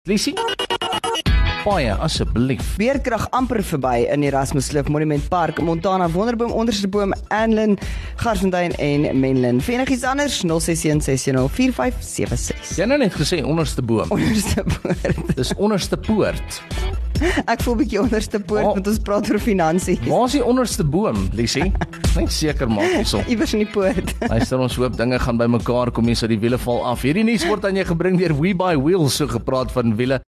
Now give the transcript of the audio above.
Lisie, baie asseblief. Beerkrag amper verby in Erasmus Kloof Monument Park, Montana, Wonderboom, Ondersteboom, Anlin, Garsfontein en Menlyn. Vir enigiets anders, 061604576. Jy het nou net gesê onderste boom. Onderste poort. Dis onderste poort. Ek voel 'n bietjie onderste poort, want ons praat oor finansies. Waar is die onderste boom, Lisie? Net seker maak hierso. Iewers in die poort. Luister, ons hoop dinge gaan bymekaar kom hier so die wiele val af. Hierdie nuus word aan jou gebring deur We Buy Wheels, so gepraat van wiele.